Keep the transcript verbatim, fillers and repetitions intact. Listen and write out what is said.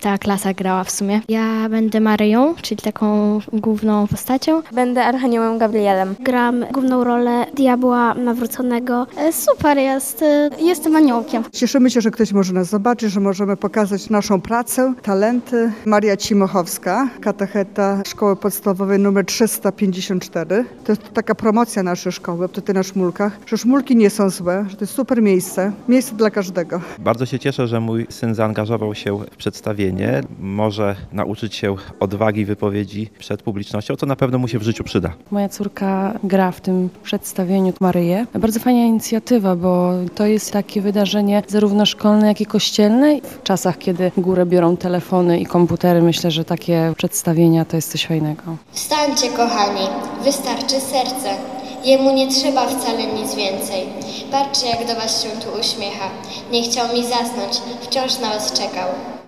ta klasa grała w sumie. Ja będę Maryją, czyli taką główną postacią. Będę Archaniołem Gabrielem. Gram główną rolę diabła nawróconego. E, Super jest, e, jestem aniołkiem. Cieszymy się, że ktoś może nas zobaczyć, że możemy pokazać naszą pracę, talenty. Maria Cimochowska, katecheta Szkoły Podstawowej nr trzysta pięćdziesiąt cztery. To jest taka promocja naszej szkoły, tutaj na Szmulkach, że Szmulki nie są złe, że to jest super miejsce, miejsce dla każdego. Bardzo się cieszę, że mój syn zaangażował się w przedstawienie. Może nauczyć się odwagi wypowiedzi przed publicznością, co na pewno mu się w życiu przyda. Moja córka gra w tym przedstawieniu Maryję. Bardzo fajna inicjatywa, bo to jest takie wydarzenie zarówno szkolne, jak i kościelne. W czasach, kiedy górę biorą telefony i komputery, myślę, że takie przedstawienia to jest coś fajnego. Wstańcie, kochani, wystarczy serce. Jemu nie trzeba wcale nic więcej. Patrzcie, jak do was się tu uśmiecha. Nie chciał mi zasnąć, wciąż na was czekał.